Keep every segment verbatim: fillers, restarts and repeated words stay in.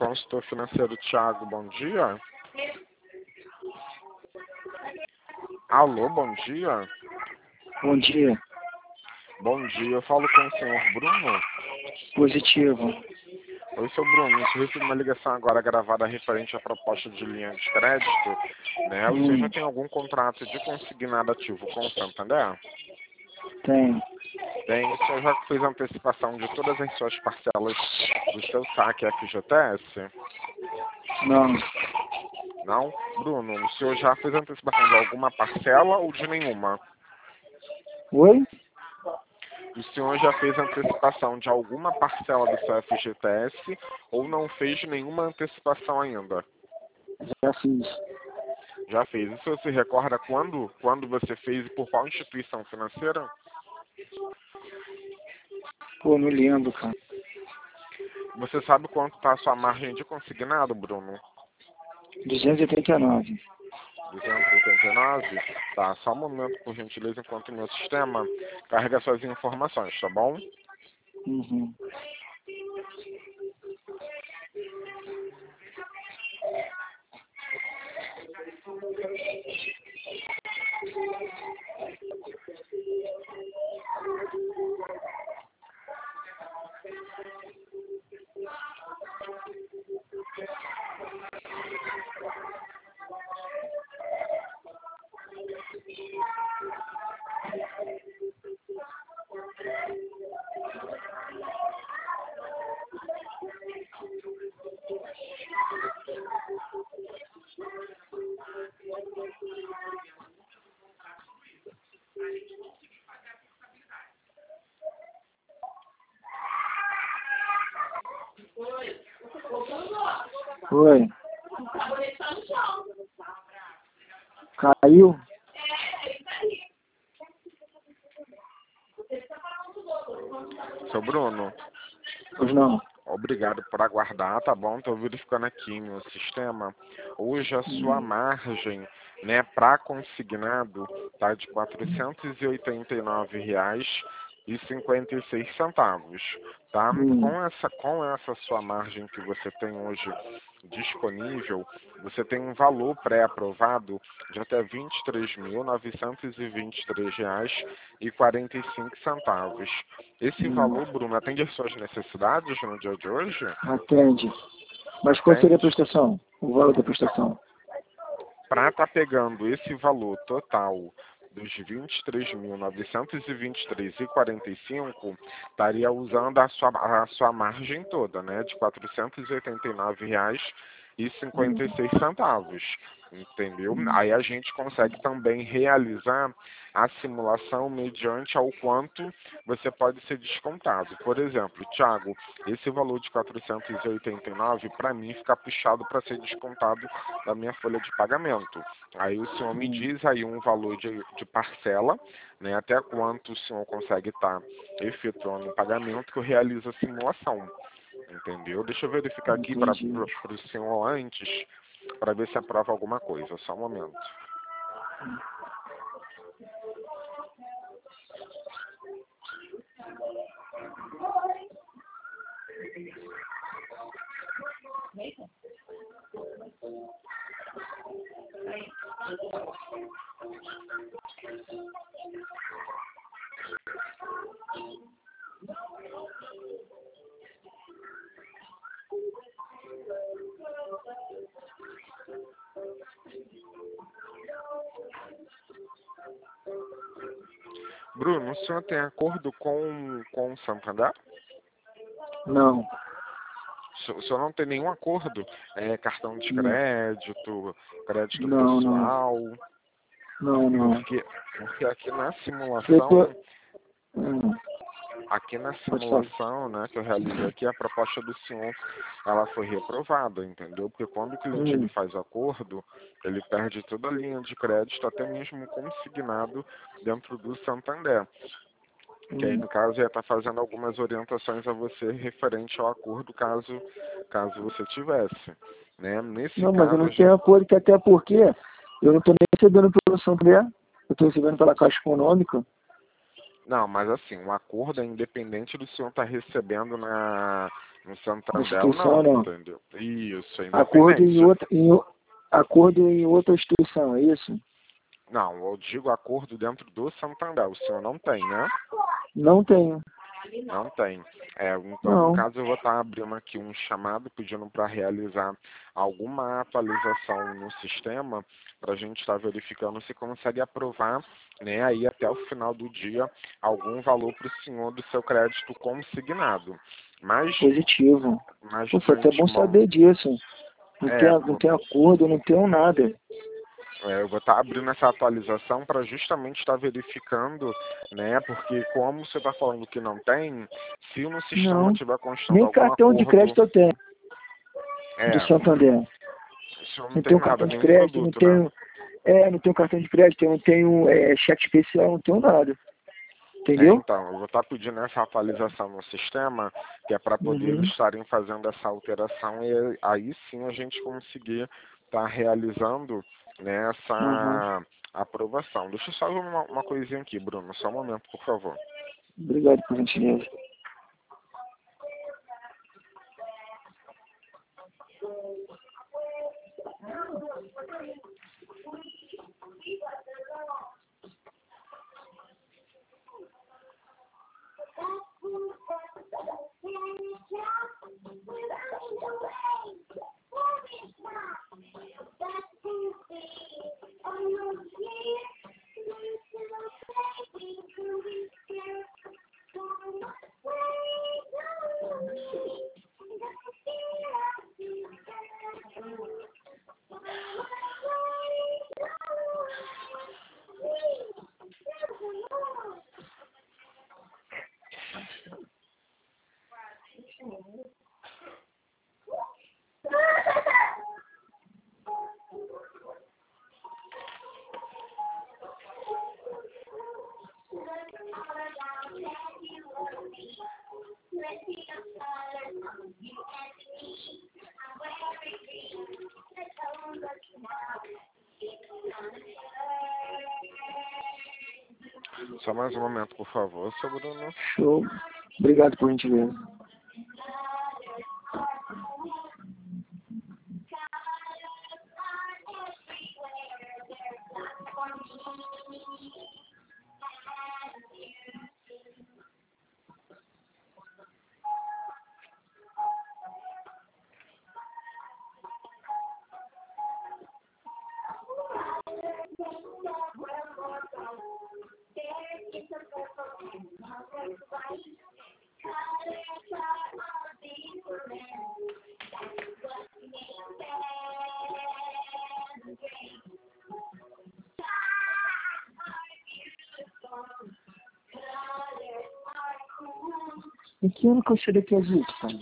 Consultor financeiro Thiago, bom dia. Alô, bom dia. Bom dia. Bom dia, eu falo com o senhor Bruno. Positivo. Oi, seu Bruno, eu recebi uma ligação agora gravada referente à proposta de linha de crédito, né? O senhor Hum, já tem algum contrato de consignado ativo com o Santander? tem. Tem, o senhor já fez a antecipação de todas as suas parcelas do seu saque F G T S? Não. Não? Bruno, o senhor já fez a antecipação de alguma parcela ou de nenhuma? Oi? O senhor já fez a antecipação de alguma parcela do seu F G T S ou não fez nenhuma antecipação ainda? Já fiz. Já fez. E o senhor se recorda quando, quando você fez e por qual instituição financeira? Pô, não lembro, cara. Você sabe quanto está a sua margem de consignado, Bruno? duzentos e oitenta e nove. duzentos e oitenta e nove? Tá, só um momento, por gentileza, enquanto o meu sistema carrega suas informações, tá bom? Uhum. Oi. Caiu? Seu Bruno, Pois não. obrigado por aguardar, tá bom? Estou verificando aqui no sistema. Hoje a sua margem, né, para consignado tá de quatrocentos e oitenta e nove reais e cinquenta e seis centavos, tá? Hum. Com essa, com essa sua margem que você tem hoje disponível, você tem um valor pré-aprovado de até vinte e três mil novecentos e vinte e três reais e quarenta e cinco centavos. Esse Hum. valor, Bruno, atende às suas necessidades no dia de hoje? Atende. Mas qual seria a Atende. prestação? O valor da prestação? Para estar pegando esse valor total dos vinte e três mil novecentos e vinte e três reais e quarenta e cinco, estaria usando a sua, a sua margem toda, né, de quatrocentos e oitenta e nove reais e cinquenta e seis centavos, entendeu? Aí a gente consegue também realizar a simulação mediante ao quanto você pode ser descontado. Por exemplo, Thiago, esse valor de quatrocentos e oitenta e nove para mim fica puxado para ser descontado da minha folha de pagamento. Aí o senhor me diz aí um valor de, de parcela, né, até quanto o senhor consegue estar efetuando o pagamento, que eu realizo a simulação. Entendeu? Deixa eu verificar aqui para o senhor antes, para ver se aprova alguma coisa. Só um momento. Bruno, o senhor tem acordo com, com o Santander? Não. O senhor não tem nenhum acordo? É, cartão de crédito, crédito Não, não. pessoal? Não, não. Porque, porque aqui na Feito... simulação, Hum. aqui na Pode falar. simulação, né, que eu realizei aqui, a proposta do senhor, ela foi reprovada, entendeu? Porque quando o cliente Hum. ele faz acordo, ele perde toda a linha de crédito, até mesmo consignado dentro do Santander. Que aí, no caso, ia estar fazendo algumas orientações a você referente ao acordo, caso, caso você tivesse, né? Nesse Não, mas caso, eu não a gente... tenho acordo, que até porque eu não estou nem recebendo pelo Santander, eu estou recebendo pela Caixa Econômica. Não, mas assim, um acordo é independente do senhor estar recebendo na, No Da Santander instituição, não, não. entendeu? Isso, é Acordo em independente. outra, em, o- acordo em outra instituição, é isso? Não, eu digo acordo dentro do Santander. O senhor não tem, né? Não tenho. Não tem. É, então, no Não. caso, eu vou estar abrindo aqui um chamado pedindo para realizar alguma atualização no sistema para a gente estar verificando se consegue aprovar, né, aí até o final do dia, algum valor para o senhor do seu crédito consignado. Mas, Positivo. mas Pô, de foi até bom antemão, saber disso. Não tem, é, não tem acordo, não tenho nada. É, eu vou estar abrindo essa atualização para justamente estar verificando, né? Porque como você está falando que não tem, se no sistema Não. tiver constando Nem algum cartão de acordo, crédito eu tenho, do é, Santander. o senhor não Não tem tenho nada, cartão de nenhum crédito, não produto, né? tenho. É, não tenho cartão de crédito, eu não tenho é, cheque especial, não tenho nada. É, Entendeu? então, eu vou estar pedindo essa atualização no sistema, que é para poder Uhum. eles estarem fazendo essa alteração e aí sim a gente conseguir estar realizando, né, Uhum. essa aprovação. Deixa eu só ver uma, uma coisinha aqui, Bruno, só um momento, por favor. Obrigado por gentileza. Só mais um momento, por favor, seu Bruno. Show. Obrigado por gentileza. Em que ano que eu cheguei aqui azul, cara?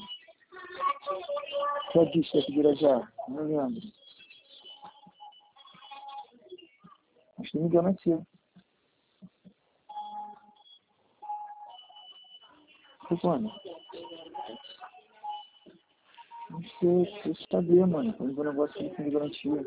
Só disse aqui de Irajá, não lembro. Acho que não me engano aqui. Foi quando? Não sei, preciso saber, mano. Foi um negócio que não me garantia.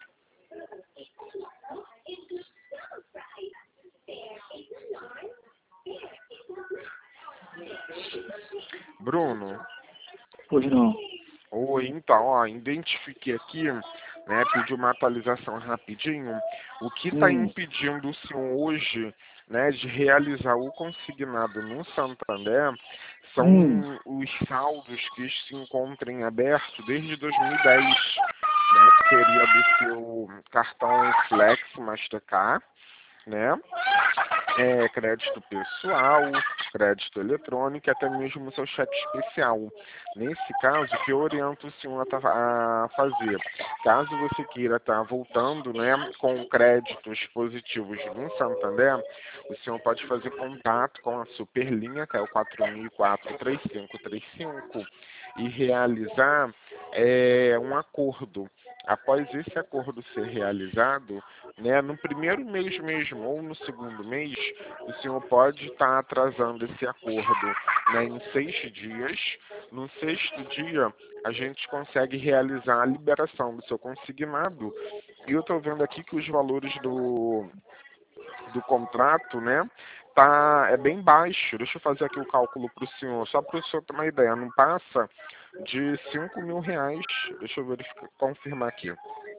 Bruno, Pois não. oi, então, ó, identifiquei aqui, né, pedi uma atualização rapidinho. O que está Hum, impedindo o senhor hoje, né, de realizar o consignado no Santander hum. são os saldos que se encontram em aberto desde dois mil e dez, né, que seria do seu cartão Flex Mastercard, né? É, crédito pessoal, crédito eletrônico e até mesmo o seu cheque especial. Nesse caso, o que eu oriento o senhor a, tá- a fazer? Caso você queira estar voltando, né, com créditos positivos no Santander, o senhor pode fazer contato com a Superlinha, que é o quatro mil e quatro, três cinco três cinco, e realizar é, um acordo. Após esse acordo ser realizado, né, no primeiro mês mesmo ou no segundo mês, o senhor pode estar atrasando esse acordo, né, em seis dias. No sexto dia, a gente consegue realizar a liberação do seu consignado. E eu estou vendo aqui que os valores do do contrato, né, tá, é bem baixo. Deixa eu fazer aqui o cálculo para o senhor, só para o senhor ter uma ideia. Não passa de cinco mil reais. Deixa eu verificar, confirmar aqui.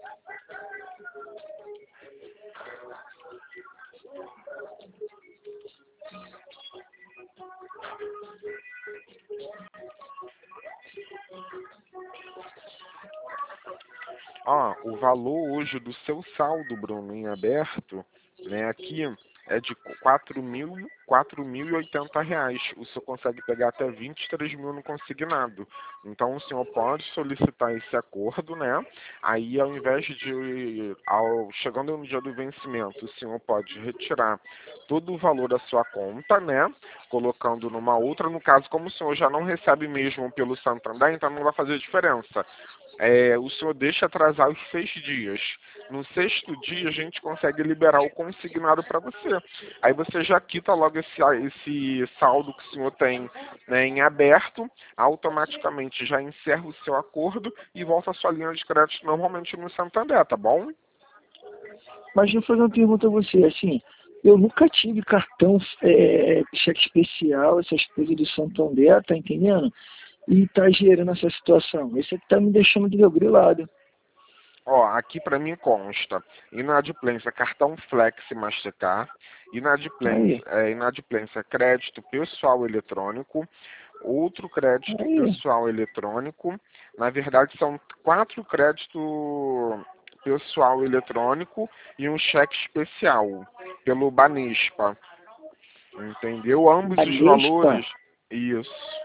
Ó, o valor hoje do seu saldo, Bruno, em aberto, né, aqui é de quatro mil, quatro mil e oitenta reais. O senhor consegue pegar até vinte e três mil no consignado. Então, o senhor pode solicitar esse acordo, né? Aí, ao invés de, ao, chegando no dia do vencimento, o senhor pode retirar todo o valor da sua conta, né? Colocando numa outra. No caso, como o senhor já não recebe mesmo pelo Santander, então não vai fazer diferença. É, o senhor deixa atrasar os seis dias. No sexto dia, a gente consegue liberar o consignado para você. Aí você já quita logo esse, esse saldo que o senhor tem, né, em aberto, automaticamente já encerra o seu acordo e volta a sua linha de crédito normalmente no Santander, tá bom? Mas deixa eu fazer uma pergunta a você, assim, eu nunca tive cartão, é, cheque especial, essas coisas do Santander, tá entendendo? E tá gerando essa situação. Esse aqui tá me deixando de grilado. Ó, aqui para mim consta inadimplência cartão Flex Mastercard, inadimplência, Aí, é, inadimplência crédito pessoal eletrônico, outro crédito aí, pessoal eletrônico. Na verdade, são quatro créditos pessoal eletrônico e um cheque especial pelo Banespa. Entendeu? Ambos os Banespa, valores. Isso.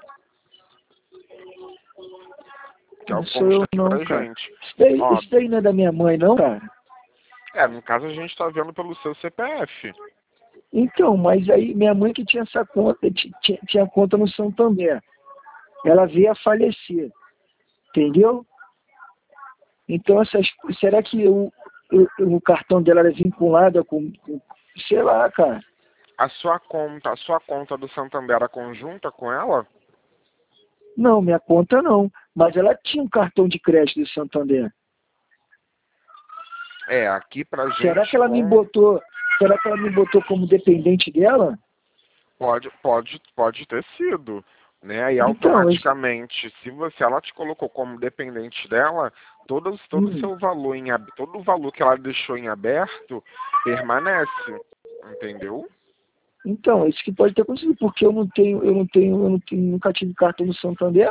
Que é o não que sou eu consta aqui não, pra cara. gente. Isso daí, Ó, isso daí não é da minha mãe não, cara? é, no caso a gente está vendo pelo seu C P F. Então, mas aí minha mãe que tinha essa conta, tinha, tinha conta no Santander. Ela veio a falecer, entendeu? Então, essas, será que o, o, o cartão dela era vinculado com, com, sei lá, cara. A sua conta, a sua conta do Santander era conjunta com ela? Não, minha conta não. Mas ela tinha um cartão de crédito do Santander. É, aqui pra Será gente que ela me com... botou, será que ela me botou como dependente dela? pode, pode, pode ter sido, né? E Então, esse, automaticamente, se você, ela te colocou como dependente dela, todo, todo o hum, seu valor em, ab- todo o valor que ela deixou em aberto permanece, entendeu? então, isso que pode ter acontecido, porque eu não tenho, eu não tenho, eu não tenho, nunca tive cartão no Santander,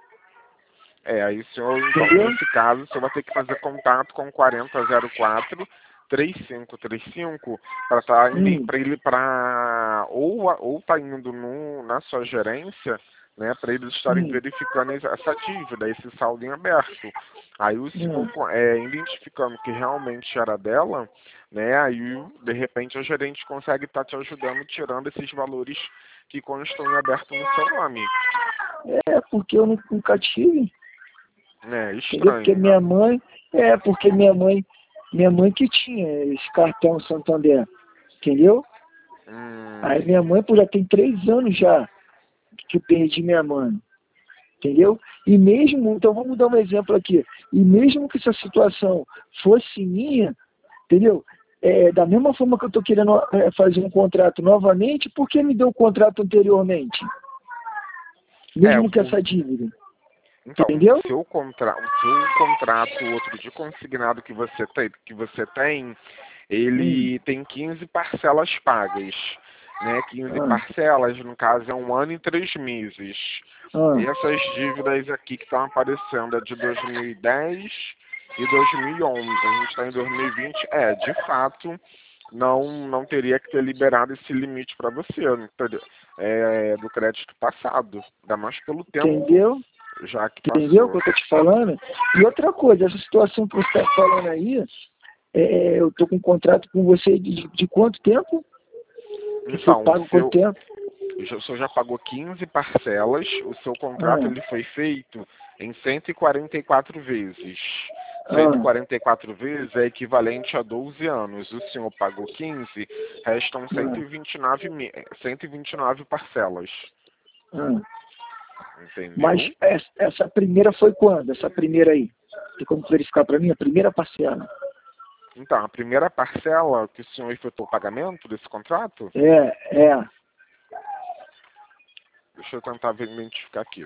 É, aí o senhor, então, entendeu? nesse caso, o senhor vai ter que fazer contato com quarenta zero quatro três cinco três cinco para tá indo Hum, para ele para ou ou tá indo no, na sua gerência, né, para eles estarem hum, verificando essa dívida, esse saldo em aberto. Aí o senhor hum. é, identificando que realmente era dela, né, aí de repente a gerente consegue estar te ajudando tirando esses valores que constam em aberto no seu nome. É, porque eu nu- nunca tive, É entendeu? Porque estranho, né? minha mãe, é, porque minha mãe, minha mãe que tinha esse cartão Santander, entendeu? Aí Hum, minha mãe, pô, já tem três anos já que eu perdi minha mãe, entendeu? E mesmo, então vamos dar um exemplo aqui, e mesmo que essa situação fosse minha, entendeu? É, da mesma forma que eu estou querendo é, fazer um contrato novamente, por que me deu o contrato anteriormente? é, Mesmo que o, essa dívida, então, o entendeu? seu, contra, o seu contrato, outro de consignado que você tem, que você tem, Hum, ele tem quinze parcelas pagas, né? quinze ah, parcelas, no caso, é um ano e três meses. ah, E essas dívidas aqui que estão aparecendo é de dois mil e dez e dois mil e onze. A gente está em dois mil e vinte. É, de fato, não não teria que ter liberado esse limite para você, entendeu? É, do crédito passado, ainda mais pelo tempo entendeu? já que Entendeu o que passou. eu estou te falando? E outra coisa, essa situação que você está falando aí, é, eu estou com um contrato com você de, de quanto tempo? Que foi Então, o pago quanto seu, tempo? o senhor já pagou quinze parcelas, o seu contrato Ah, ele foi feito em cento e quarenta e quatro vezes. cento e ah, quarenta e quatro vezes é equivalente a doze anos. O senhor pagou quinze, restam cento ah, e vinte e nove, mi- cento e vinte e nove parcelas. ah. Mas Entendeu? essa, essa primeira foi quando? Essa primeira aí? Tem como verificar para mim? A primeira parcela. Então, a primeira parcela que o senhor efetuou o pagamento desse contrato? É, é. Deixa eu tentar ver- identificar aqui.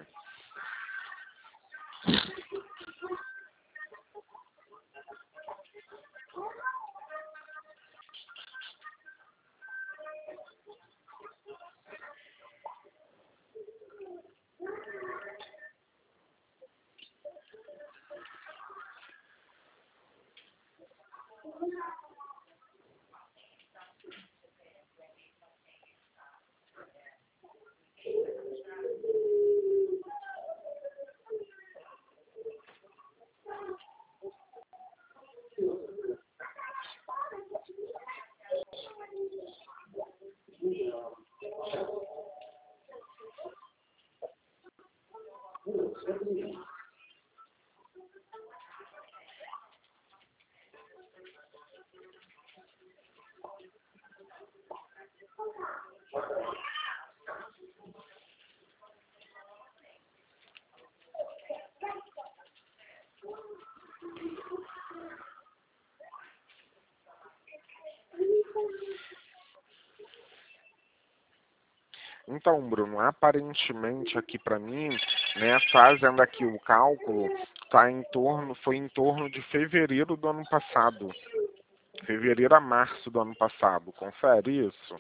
Então, Bruno, aparentemente aqui para mim, né, fazendo aqui o cálculo, tá em torno, foi em torno de fevereiro do ano passado. Fevereiro a março do ano passado. Confere isso?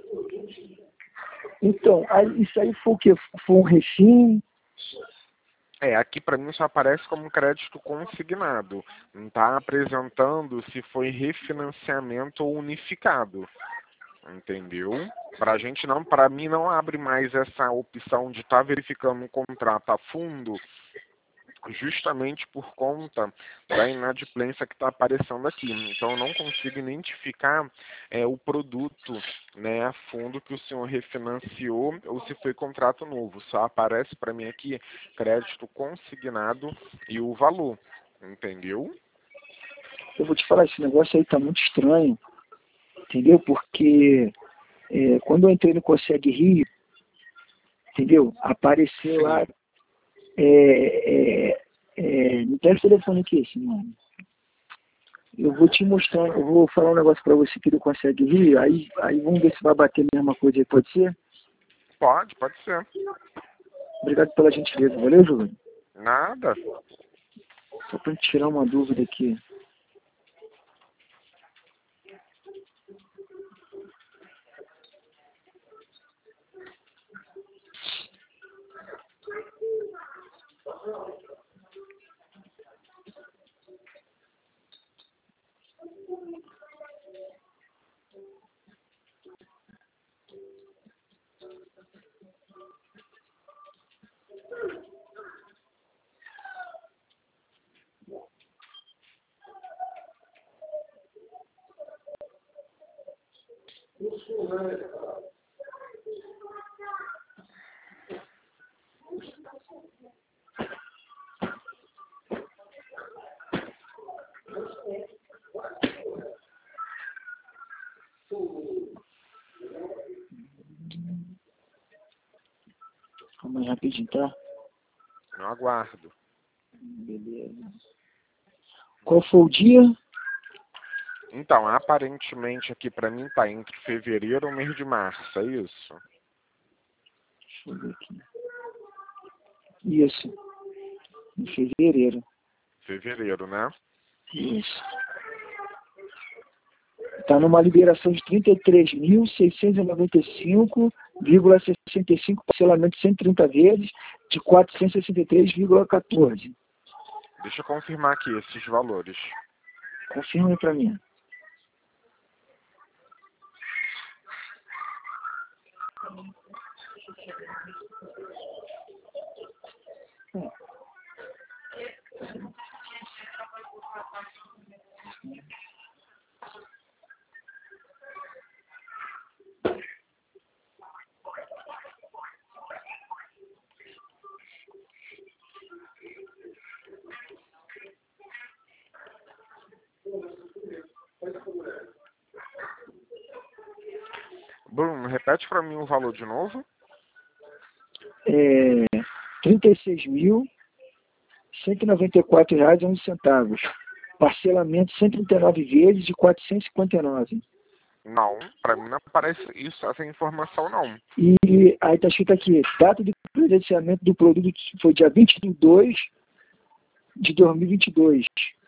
Então, aí, isso aí foi o quê? Foi um refim? É, aqui para mim só aparece como crédito consignado. Não está apresentando se foi refinanciamento ou unificado. Entendeu? Pra gente não, para mim não abre mais essa opção de estar verificando um contrato a fundo, justamente por conta da inadimplência que está aparecendo aqui. Então eu não consigo identificar é, o produto, né, a fundo que o senhor refinanciou ou se foi contrato novo. Só aparece para mim aqui crédito consignado e o valor. Entendeu? Eu vou te falar, esse negócio aí tá muito estranho, entendeu? Porque é, quando eu entrei no Consegue Rio, entendeu? Apareceu Sim. lá, é, é, é, me testa o telefone aqui, esse mano. Eu vou te mostrar, eu vou falar um negócio pra você que não consegue rir, aí, aí vamos ver se vai bater a mesma coisa aí, pode ser? Pode, pode ser. Obrigado pela gentileza, valeu, Júlio? Nada. Só pra gente tirar uma dúvida aqui. Calma aí rapidinho, tá? Eu aguardo. Beleza. Qual foi o dia? Então, aparentemente aqui para mim tá entre fevereiro e o mês de março, é isso? Deixa eu ver aqui. Isso. Em fevereiro. Fevereiro, né? Isso. Está numa liberação de trinta e três mil, seiscentos e noventa e cinco vírgula sessenta e cinco, parcelamento de cento e trinta vezes, de quatrocentos e sessenta e três vírgula quatorze. Deixa eu confirmar aqui esses valores. Confirma aí para mim. Bruno, repete para mim o valor de novo. É, trinta e seis mil, cento e noventa e quatro reais e onze centavos. parcelamento cento e trinta e nove vezes de quatrocentos e cinquenta e nove. Não, para mim não aparece isso, essa informação não. E aí está escrito aqui, data de credenciamento do produto foi dia vinte de dois de dois mil e vinte e dois.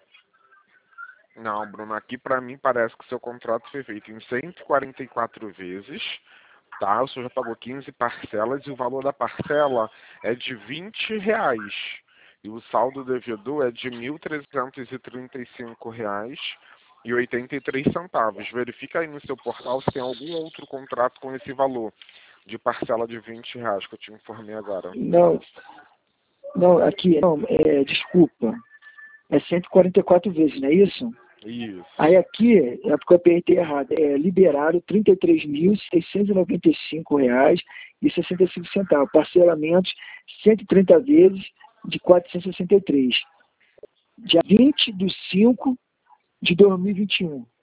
Não, Bruno, aqui para mim parece que o seu contrato foi feito em cento e quarenta e quatro vezes, tá? O senhor já pagou quinze parcelas e o valor da parcela é de vinte reais. E o saldo devedor é de mil trezentos e trinta e cinco reais e oitenta e três centavos. Verifica aí no seu portal se tem algum outro contrato com esse valor de parcela de vinte reais que eu te informei agora. Não, não, aqui, não, é, desculpa, é cento e quarenta e quatro vezes, não é isso? Isso. Aí aqui, é porque eu apertei errado, é liberado trinta e três mil, seiscentos e noventa e cinco reais e sessenta e cinco centavos, parcelamentos cento e trinta vezes de quatrocentos e sessenta e três. Dia vinte de cinco de dois mil e vinte e um.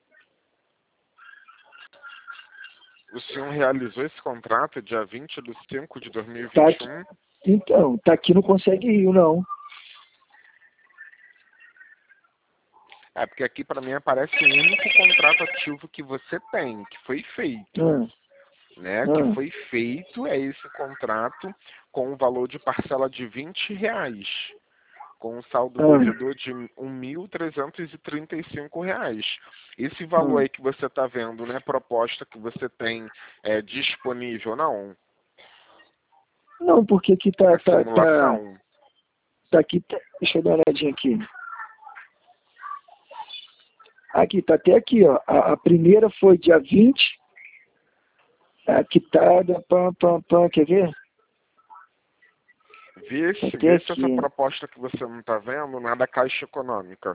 O senhor realizou esse contrato dia vinte de cinco de dois mil e Tá vinte e aqui, um? então, tá aqui, não consegue Rio, não. É, porque aqui para mim aparece o único contrato ativo que você tem, que foi feito. Ah, Né? ah. Que foi feito é esse contrato com o valor de parcela de vinte reais. Com um saldo Ah. devedor de mil trezentos e trinta e cinco reais. Esse valor Ah. aí que você está vendo, né, proposta que você tem é, disponível, não? Não, porque aqui tá, A tá, tá, simulação? tá aqui, tá, deixa eu dar uma olhadinha aqui. Aqui, tá até aqui, ó. A, a primeira foi dia vinte. A quitada, pam, pam, pam, quer ver? Vê se, Até vê se aqui. essa proposta que você não está vendo não é da Caixa Econômica.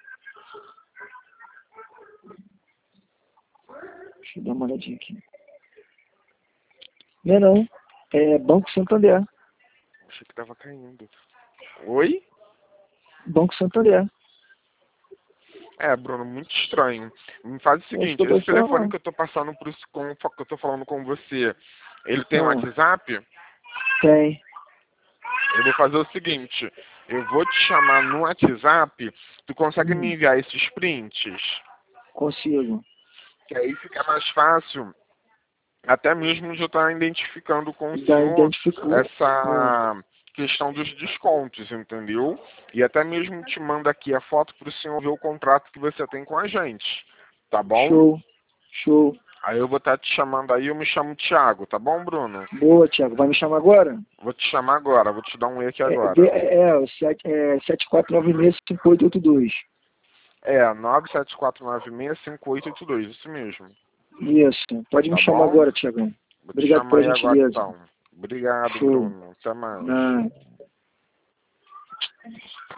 Deixa eu dar uma olhadinha aqui. Não é não. É Banco Santander. Achei que estava caindo. Oi? Banco Santander. É, Bruno, muito estranho. Me faz o É isso seguinte, que eu tô esse te telefone falando. que eu tô passando por isso, com, que eu tô falando com você, ele tem Ah, WhatsApp? tem. Eu vou fazer o seguinte, eu vou te chamar no WhatsApp, tu consegue me Hum, enviar esses prints? consigo. Que aí fica mais fácil, até mesmo de eu estar identificando com o Já senhor identificou. Hum, essa questão dos descontos, entendeu? E até mesmo te mando aqui a foto para o senhor ver o contrato que você tem com a gente, tá bom? show. Show. Aí eu vou estar te chamando aí, eu me chamo Thiago, tá bom, Bruno? Boa, Thiago. Vai me chamar agora? Vou te chamar agora, vou te dar um E aqui É, agora. vê- é, é, o sete, é sete quatro nove seis cinco oito oito dois. É, nove sete quatro nove seis cinco oito oito dois, isso mesmo. Isso. Pode me Tá chamar bom? agora, Thiagão. Vou te Obrigado chamar pela aí agora gentileza. então. Obrigado, Show. Bruno. Até mais. Ah.